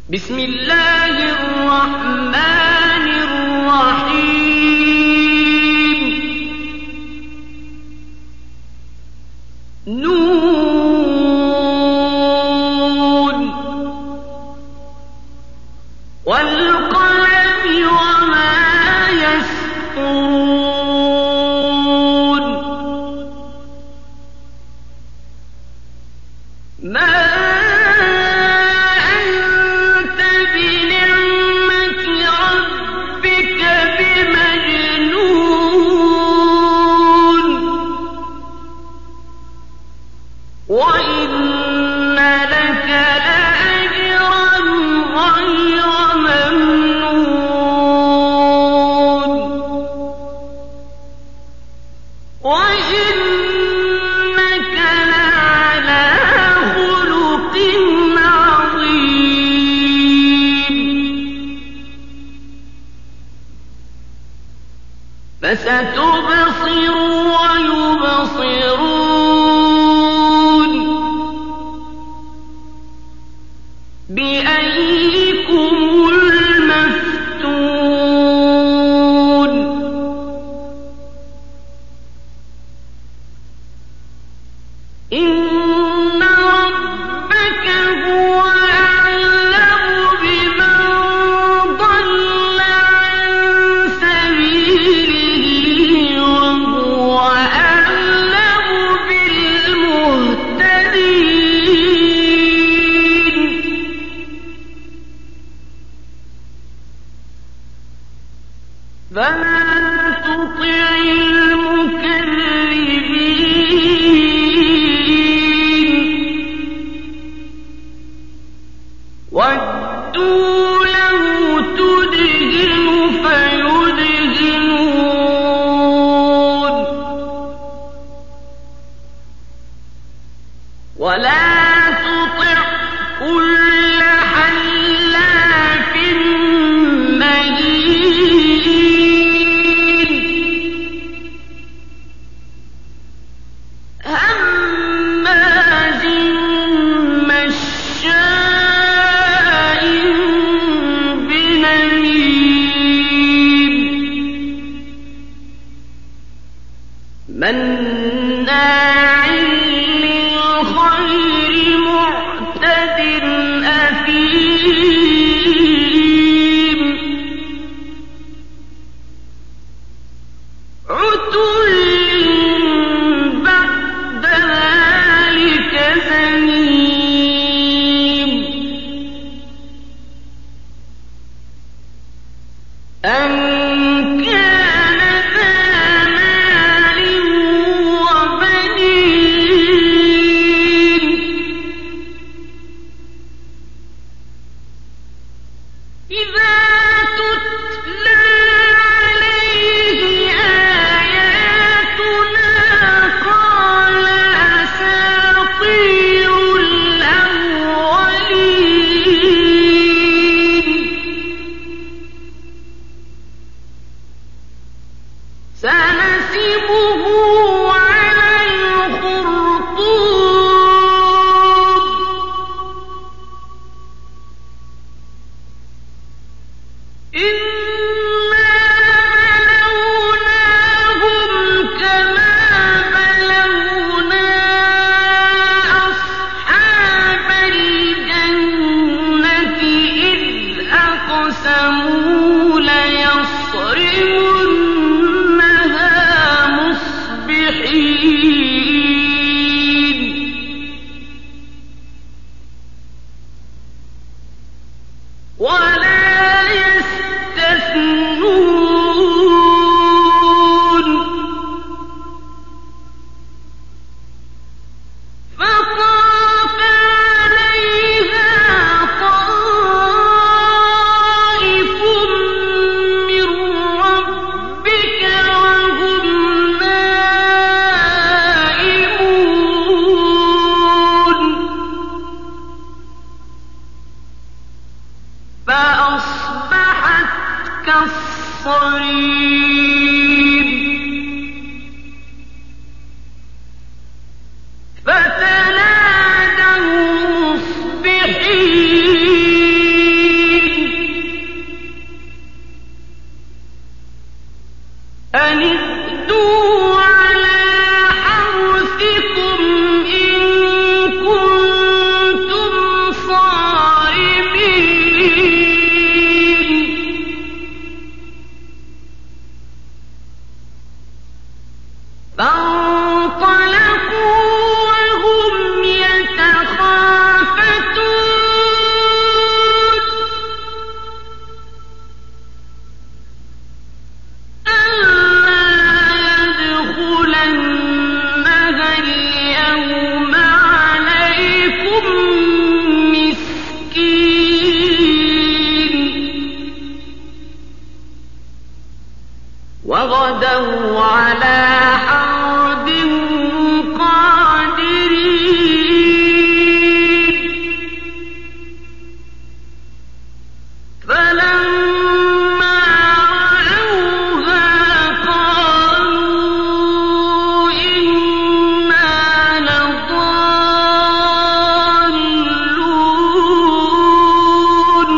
بسم الله الرحمن الرحيم. نون والقلم وما يسطرون. ما أنت بنعمة ربك بمجنون وإن لك لأجرا غير ممنون وإنك لعلى خلق عظيم. فستبصر ويبصرون بأيكم المفتون. إن ربك هو أعلم بمن ضل عن سبيله وهو أعلم بالمهتدين. فلا تطع المكذبين ودوا لو تدهن فيدهنون ولا تطع كل حلاف مهين هماز مشاء بنميم مناع للخير معتد أثيم عتل بعد ذلك زنيم أن كان ذا مال وبنين إذا تتلى عليه آياتنا قال أساطير الأولين. سنسمه على الخرطوم إنا بلوناهم كما بلونا أصحاب الجنة إذ أقسموا ليصرمنها مصبحين ولا يستثنون. فطاف عليها طائف من ربك وهم نائمون فأصبحت كالصريم. فتنادوا مصبحين غدوا على حرد قادرين فلما رأوها قالوا إنا لضالون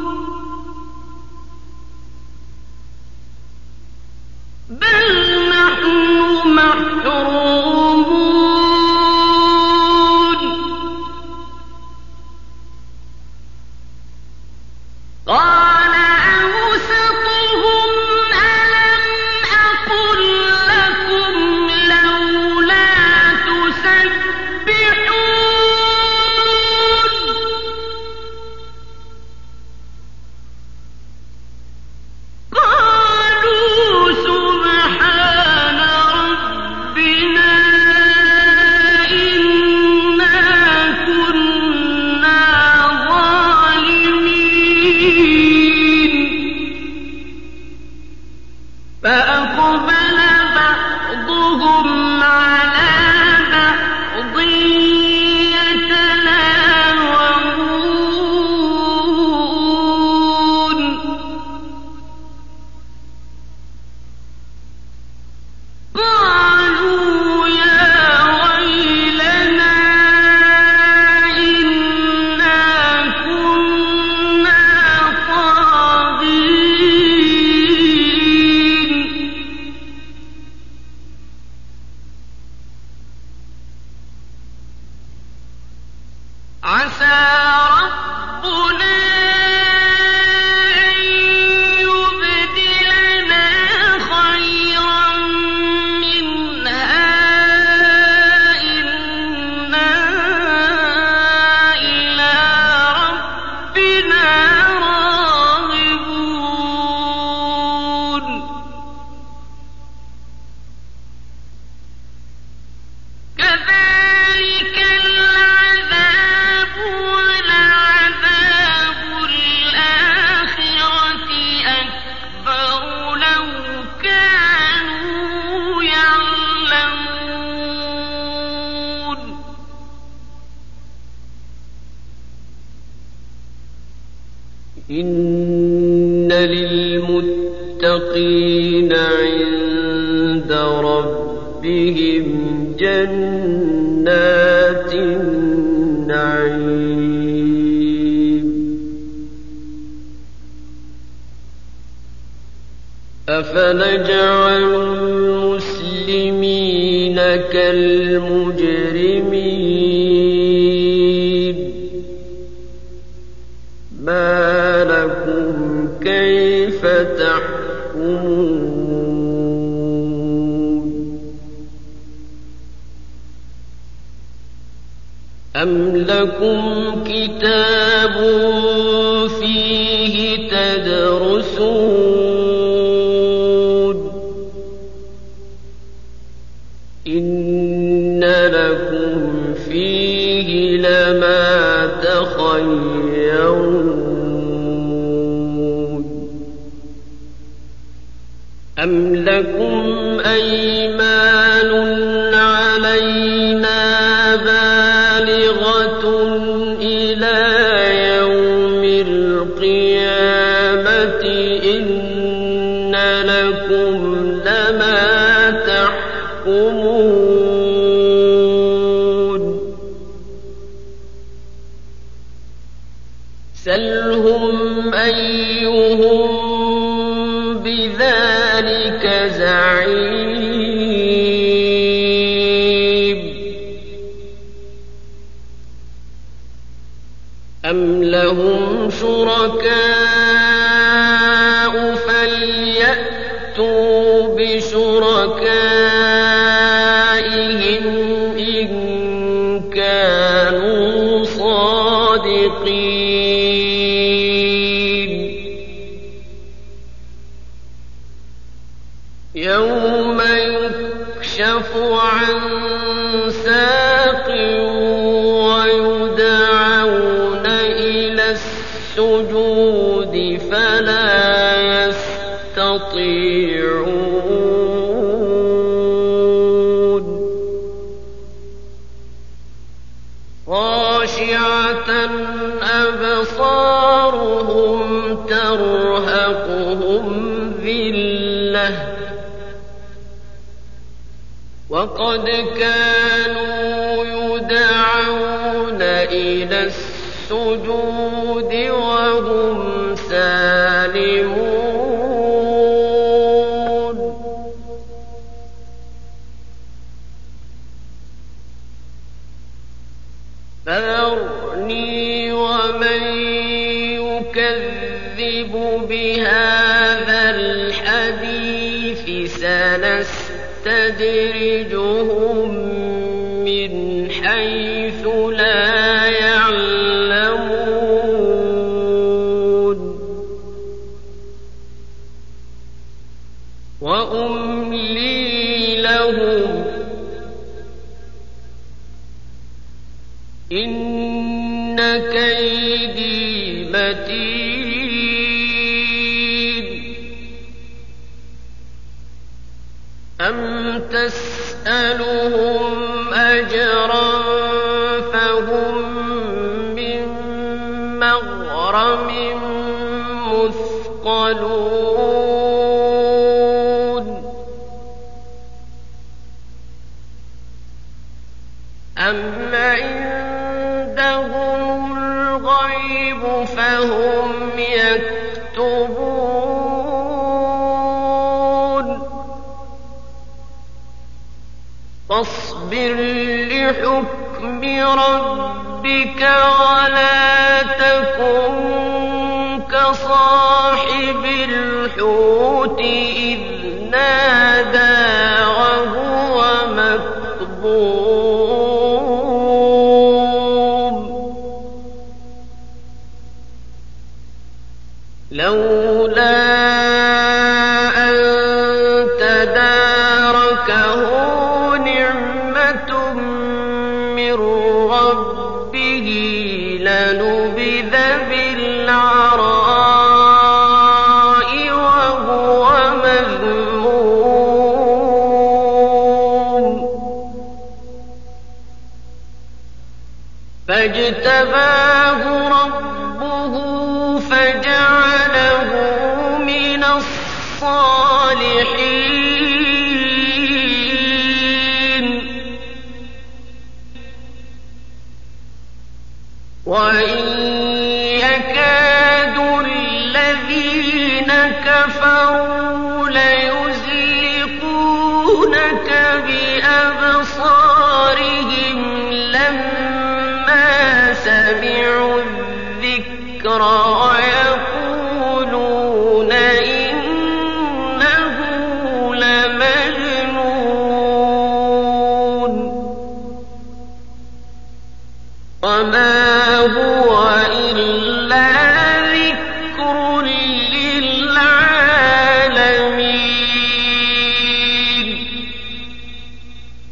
بل نحن محرومون قال أوسطهم ألم أقل لكم لولا تسبحون قالوا سبحان ربنا إنا كنا ظالمين فأقبل بعضهم على بعض يتلاومون قالوا يا ويلنا إنا كنا طاغين عسى ربنا أن يبدلنا خيرا منها إنا إلى ربنا راغبون كذلك العذاب ولعذاب الآخرة أكبر لو كانوا يعلمون إن للمتقين عند ربهم جنات النعيم أفنجعل المسلمين كالمجرمين ما لكم كيف تحكمون أم لكم كتاب فيه تدرسون إن لكم فيه لما تخيرون أم لكم أيمان علينا بالغة إلى يوم القيامة إن لكم لما تحكمون سلهم أيهم بذلك زعيم أم لهم شركاء فليأتوا بشركائهم إن كانوا صادقين يوم يكشف عن ساق ويدعون إلى السجود فلا يستطيعون وهم ترهقهم ذلة وقد كانوا يدعون إلى السجود وهم سالمون فذرني ومن يكذب بهذا الحديث سنستدرجهم من حيث لا يعلمون وأملي لهم إن كيدي متين أم تسألهم أجرا فهم من مغرم مثقلون أم عندهم الغيب فهم يكتبون فاصبر لحكم ربك ولا تكن كصاحب الحوت إذ نادى وهو مكظوم لولا أن تداركه نعمة من ربه لنبذ بالعراء وهو مذموم فاجتباه ربه فجعله من الصالحين وإن يكاد الذين كفروا ليزلقونك بأبصارهم لما سمعوا الذكر ويقولون إنه لمجنون وما هو إلا